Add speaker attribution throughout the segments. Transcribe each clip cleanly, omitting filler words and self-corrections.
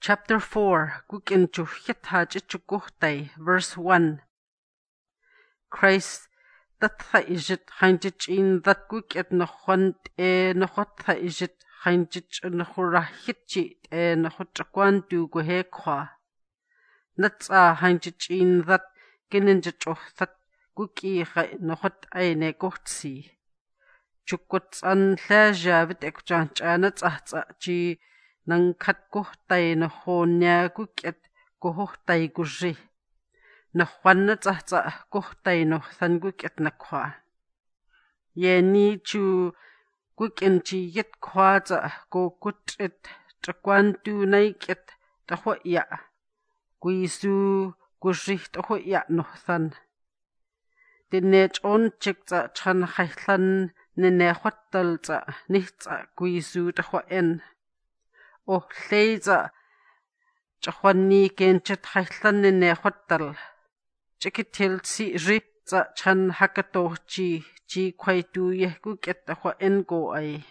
Speaker 1: Chapter 4, Kukinchu Hithajichukuhtai, verse 1. Christ that thaijit hanjich in that kuket nohwant nohotha ijit hanjich nohurahitchi nohotrakwantu guhekwa. Natsa hanjich in that gininjichoh that kuki nohot aine gohtsi. Chukuts an thaja vit ekchanchanats chi nang khat kuhtay na honya kuket kuhtay guzhi. Na hwan tsa kuhtay no than kuket na kwa. Ye ni chu kukin chi yit kwa tsa ko kutit trakwantu naiket tahwa ya. Kuisu guzhi tahwa ya no than. Dinech on chik tsa chan haithlan nene hwatal tsa nitsa kuisu tahwa en. O leiza chahwani kenchet haithlan nene hwatal. Chikitil si ripza chan hakato chi kwaitu yehku ketahwa en go ay.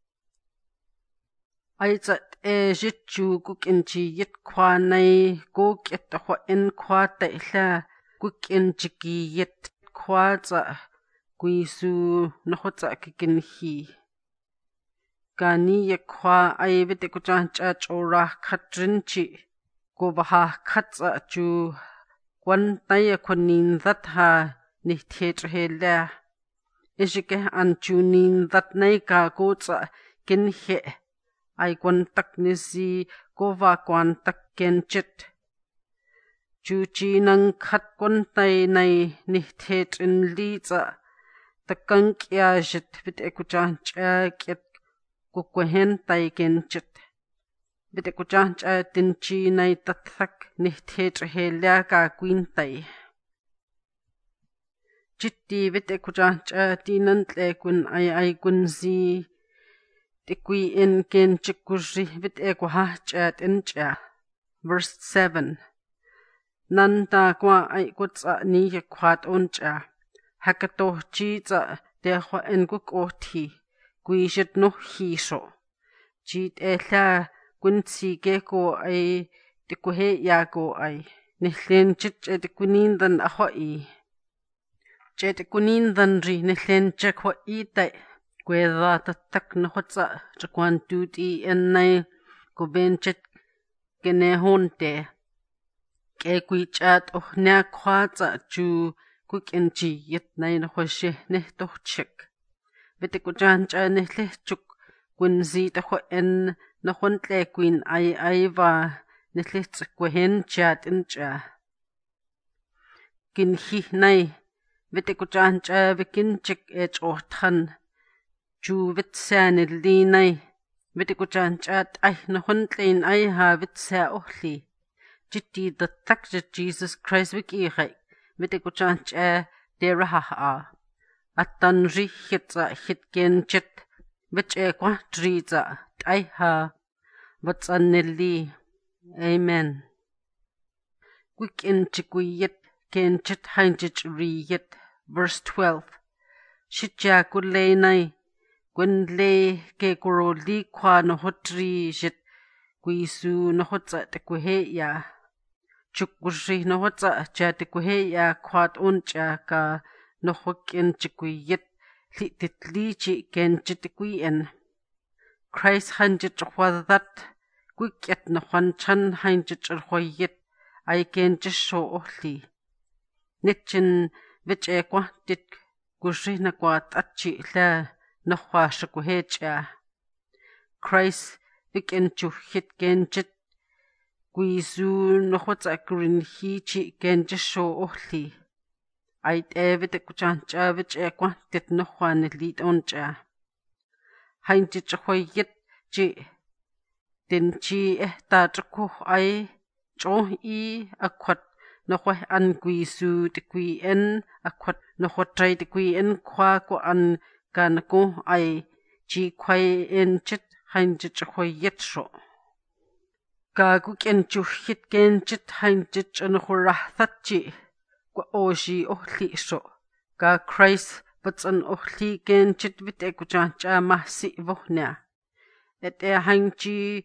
Speaker 1: Aizat jitchu kukinchi yit kwa nay go ketahwa en kwa taihla kukinchiki yit kwa za kuisu nohotza kikinhi. Gani ye kwa ay vite kuchancha chora khatrinchi go baha khatza chu kwan taya kunin that ha nithet hela. Ishike anchu nin that nay ka goza kinhe ay kwan tak nisi go va kwan tak kenchit. Chu chi nang khat kwan tay nay nithet in liza takang kya jit vite kuchancha ket kukwehen tay kenchit. Vite kuchancha tinchi nay tathak nithet hela ka kwintay. Chitti vite kuchancha tinantle kun ay kunzi tikwi in kenchik kuzhi vite kuhacha tincha. Verse 7. Nanta kwa ay kutsa niya kwat oncha. Hakato chi tsa dehwa en kukothi. Kuishit no hisho. Chit ehla kunzi keko ay tikuhe ya ko ay. Nihlen chit etikunindan ahoi. Chetikunindan ri nihlen chekwa itay. Kweda tatak na hotsa chakwan tuti enay kubenchit kenehonte. Kekwi chat ohnya kwatsa chu kukinchi yit nay na hoshe nehtochik. Vite kuchancha nehlechuk kunzi tahwa en na hwantle kwin ay va nehlech kwehen chat incha. Kinhi nay vite kuchancha vikinchik othan. Chu vitsa nili nay vite kuchancha ay na hwantle ay ha vitsa ohli. Chitti datak Jesus Christ vikihay vite kuchancha deraha. Atan rihitza hitkenchit viche kwa triza taiha vatsanili. Amen. Kukinchikuyit kenchit hanchich riyit. Verse 12. Shitja kulay nay kunlay ke kuroli kwa nohotri jit kuisu nohotza tekuheya. Chukkushi nohotza cha tekuheya kwat oncha ka nohokinchikuyit lititlichi kenchitikuyen. Christ hanjich wadat kukyat nohanchan hanjich hoyit ay kenchisho ohli. Nichin viche kwatit kushi na kwat achi la nohwa shakuhecha. Christ vikenchu hit kenchit kuisu nohotza kurinhichi kenchisho ohli. Ay vite kuchancha viche kwatit nohwa nilit oncha. Hanjich hoyit chi tinchi tahtachukuh ay choh I akwat nohwa an kuisu tikwi en akwat nohwa tray tikwi en kwa ko an kanako ay chi kway en chit hanjich hoyit sho. Ka kukenchu hit kenchit hanjich nohurahtatchi kwa oshi ohli sho. Ka Christ patsan ohli kenchit vite kuchancha mahsi vohnya. Ete hanchi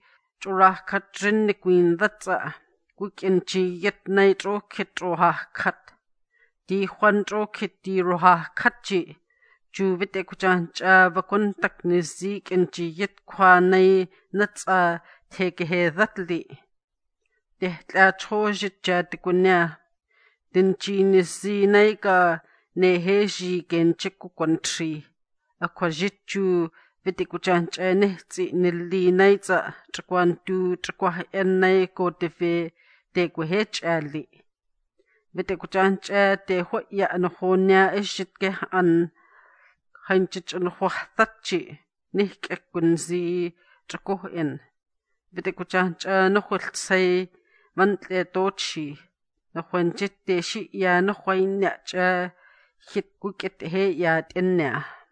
Speaker 1: ch'urajkhat rinnikwinthatsa kuk'inchiyat naych'ukit ch'ujajkhat di Juan ch'ukit di rujajkhatchi chu Vit'equchanch'a vakuntak nizi k'inchiyat kjuanay natsa thekehedhatli tehtliachjoxit chatikuniya tinchi nizi nayka nejeji kenchik kukwantri akjuajit chu Vit'equchanch'a nejtsi nilinaytsa ch'ikuantu ch'ikuaj'enay kotefe tekujech'ali Vit'equchanch'a tejua'ya nojonya ixit kej'an janchich'nujojthatchi nijk'ek kunzi ch'ikuj'in Vit'equchanch'a nujultsay mantl'etochi najuanchit texi'ya najuaynya'ch'a jit kuk'it je'ya t'ennya.